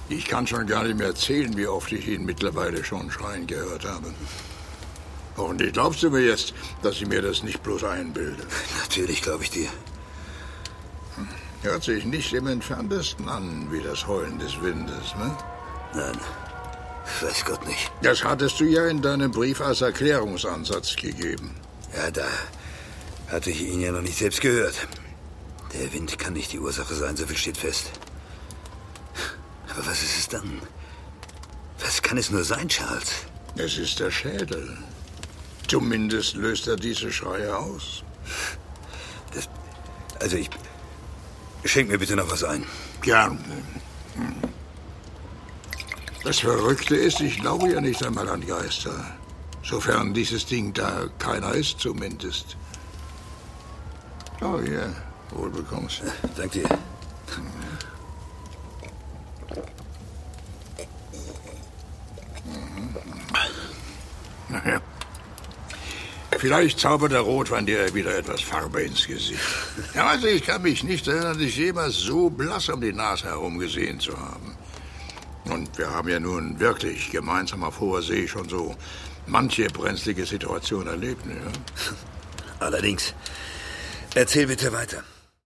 Ich kann schon gar nicht mehr erzählen, wie oft ich ihn mittlerweile schon schreien gehört habe. Hoffentlich glaubst du mir jetzt, dass ich mir das nicht bloß einbilde. Natürlich glaube ich dir. Hört sich nicht im Entferntesten an wie das Heulen des Windes, ne? Nein, weiß Gott nicht. Das hattest du ja in deinem Brief als Erklärungsansatz gegeben. Ja, da hatte ich ihn ja noch nicht selbst gehört. Der Wind kann nicht die Ursache sein, so viel steht fest. Aber was ist es dann? Was kann es nur sein, Charles? Es ist der Schädel. Zumindest löst er diese Schreie aus. Schenk mir bitte noch was ein. Gerne. Das Verrückte ist, ich glaube ja nicht einmal an Geister. Sofern dieses Ding da keiner ist, zumindest. Oh ja, wohl bekommst. Danke dir. Naja. Vielleicht zaubert der Rotwein dir wieder etwas Farbe ins Gesicht. Ja, also ich kann mich nicht erinnern, dich jemals so blass um die Nase herum gesehen zu haben. Und wir haben ja nun wirklich gemeinsam auf hoher See schon so manche brenzlige Situation erlebt, ne? Allerdings. Erzähl bitte weiter.